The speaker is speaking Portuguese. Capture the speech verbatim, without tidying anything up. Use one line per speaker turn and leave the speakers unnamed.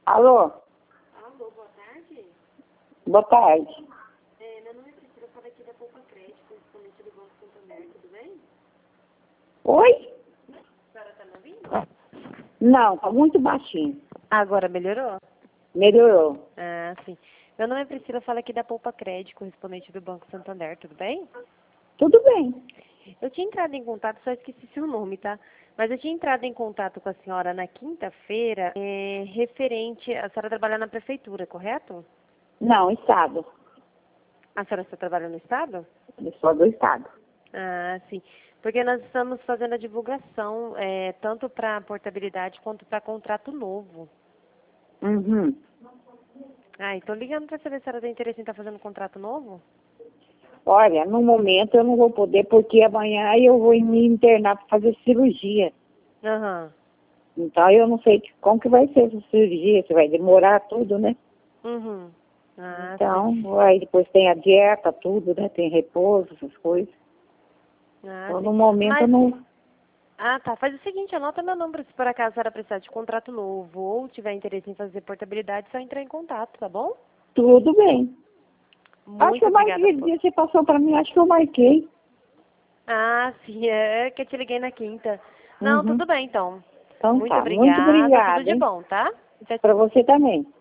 Alô?
Alô, boa tarde.
Boa tarde.
É, meu nome é Priscila, eu falo aqui da Poupa Crédito, exponente do Banco Santander, tudo bem?
Oi?
A senhora tá me ouvindo?
Não, tá muito baixinho.
Agora melhorou?
Melhorou.
Ah, sim. Meu nome é Priscila, eu falo aqui da Poupa Crédito, correspondente do Banco Santander, tudo bem?
Tudo bem.
Eu tinha entrado em contato, só esqueci seu nome, tá? Mas eu tinha entrado em contato com a senhora na quinta-feira, é, referente, a senhora trabalha na prefeitura, correto?
Não, Estado.
A senhora está trabalhando no Estado?
Eu sou do Estado.
Ah, sim. Porque nós estamos fazendo a divulgação, é, tanto para portabilidade quanto para contrato novo.
Uhum.
Ah, estou ligando para saber se a senhora tem interesse em estar fazendo um contrato novo?
Olha, no momento eu não vou poder porque amanhã eu vou me internar para fazer cirurgia.
Aham.
Então eu não sei que- como que vai ser essa cirurgia, se vai demorar tudo, né?
Uhum. Ah, sim.
Então, aí depois tem a dieta, tudo, né? Tem repouso, essas coisas.
Ah,
Então
sim.
no momento eu
Mas,
não.
ah, tá. Faz o seguinte, anota meu número se por acaso a senhora precisar de contrato novo ou tiver interesse em fazer portabilidade, só entrar em contato, tá bom?
Tudo bem. Acho que
Muito
eu marquei
obrigada
aquele
por...
dia, você passou para mim, acho que eu marquei.
Ah, sim, é que eu te liguei na quinta. Não,
Uhum.
tudo bem, então.
Então
Muito
tá, muito
obrigada, tudo
obrigada,
de
hein?
bom, tá? Tchau,
Para você também.